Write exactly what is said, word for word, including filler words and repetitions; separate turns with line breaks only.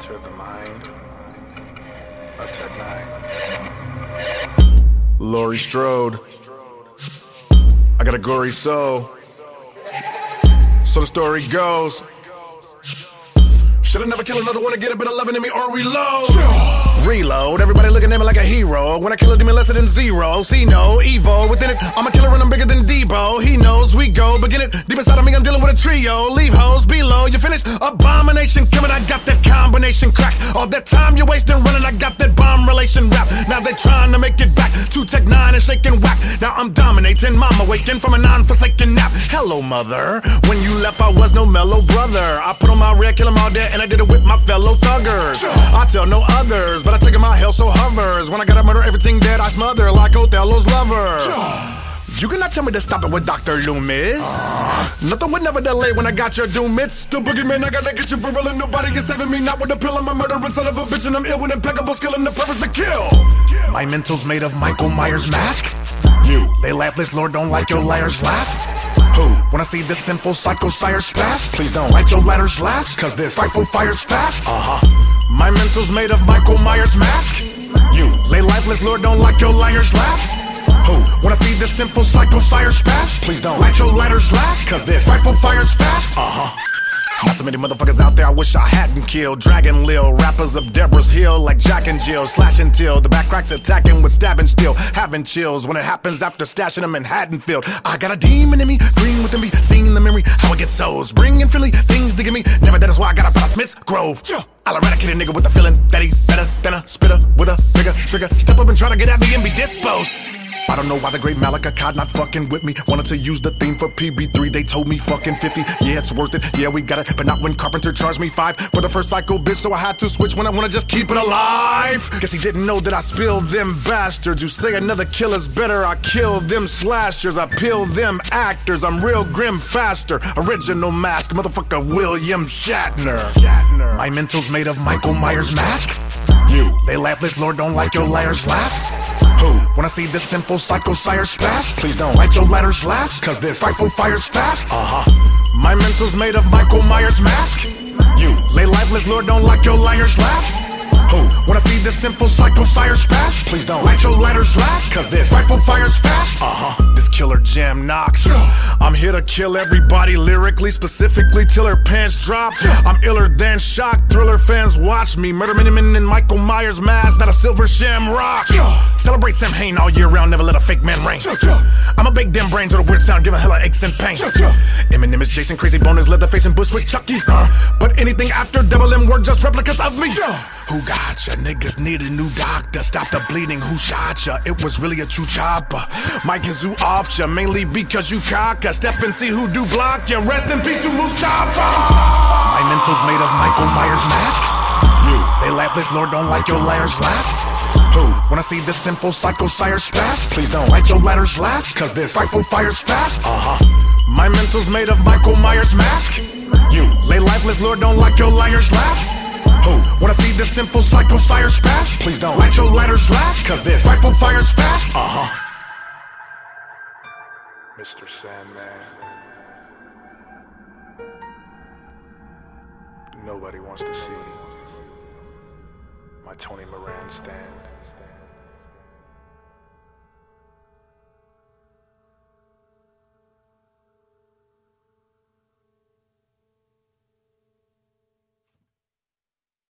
enter the mind of Tech Nine. Laurie Strode. I got a gory soul. So the story goes. Should've never killed another one to get a bit of loving in me or reload. Reload, everybody looking at me like a hero. When I kill a demon lesser than zero. See no Evo within it. I'm a killer and I'm bigger than Debo. He knows we go, begin it. Deep inside of me, I'm dealing with a trio. Leave hoes below, you finished. Abomination coming, I got that combination cracks. All that time you wasting running, I got that bomb relation rap. Now they trying to make it back to Tech Nine and shaking whack. Now I'm dominating, mama waking from a non-forsaken nap. Hello mother, when you left I was no mellow brother. I put on my red, kill 'em all dead, and I did it with my fellow thuggers. I tell no others, but I take 'em out, hell so hovers. When I gotta murder everything dead, I smother like Othello's lover. You cannot tell me to stop it with Doctor Loomis. Nothing would never delay when I got your doom. It's the boogeyman, I gotta get you for real, and nobody can save me. Not with a pill, I'm a murdering son of a bitch, and I'm ill with impeccable skill and the purpose to kill. My mental's made of Michael Myers mask. You, they laugh, this Lord don't like your liars laugh. Who? When I see this simple psycho sire fast, please don't light your ladders last, cause this frightful fire's fast. Uh-huh. My mental's made of Michael Myers mask. You, lay lifeless, Lord don't like your liars laugh. Who? When I see this simple psycho sire fast, please don't light your ladders last, cause this frightful fire's fast. Uh-huh. Not so many motherfuckers out there I wish I hadn't killed. Dragon Lil, rappers up Deborah's Hill like Jack and Jill. Slashing till the back cracks attacking with stabbing still. Having chills when it happens after stashing them in Haddonfield. I got a demon in me, green within me, seeing the memory, how I get souls. Bringing friendly things to give me, never that is why I got a Brother Smith's Grove. I'll eradicate a nigga with the feeling that he's better than a spitter with a bigger trigger. Step up and try to get at me and be disposed. I don't know why the great Malika Cod not fucking with me. Wanted to use the theme for P B three, they told me fucking fifty. Yeah, it's worth it, yeah, we got it. But not when Carpenter charged me five for the first psycho bitch, so I had to switch when I wanna just keep it alive. Guess he didn't know that I spilled them bastards. You say another killer's better, I kill them slashers. I peel them actors, I'm real grim faster. Original mask, motherfucker William Shatner. Shatner. My mental's made of Michael Myers mask. You, they laugh, this Lord don't like your liars laugh. Who? When I see this simple psycho sire fast, please don't light your ladders last, cause this frightful fire's fast. Uh-huh. My mental's made of Michael Myers mask. You, lay lifeless, Lord don't like your liars laugh. Who? When I see this simple psycho sires fast, please don't light your ladders last, cause this frightful fire's fast. Uh-huh. This killer jam knocks. I'm here to kill everybody lyrically, specifically till her pants drop. I'm iller than shock. Thriller fans watch me murder Miniman in Michael Myers mask, not a silver shamrock. Celebrate Sam Hain all year round, never let a fake man reign. I'm a big damn brains with a weird sound, giving hella aches and pain. Eminem is Jason, crazy boners, Leatherface and Bushwick Chucky. But anything after double M were just replicas of me. Who got ya? Niggas need a new doctor. Stop the bleeding, who shot ya? It was really a true chopper. Mike and Zoo off ya, mainly because you cocker. Step and see who do block ya. Rest in peace to Mustafa. My mental's made of Michael Myers mask. You, they laugh, this Lord don't like your liars laugh. Who? When I see this simple psycho sire's fast, please don't light your ladders last, cause this frightful fire's fast. Uh-huh. My mental's made of Michael Myers mask. You, lay lifeless, Lord don't like your liars laugh. Who? When I see this simple psycho sire's fast, please don't light your ladders last, cause this frightful fire's fast. Uh-huh. Mister Sandman. Nobody wants to see my Tony Moran stand.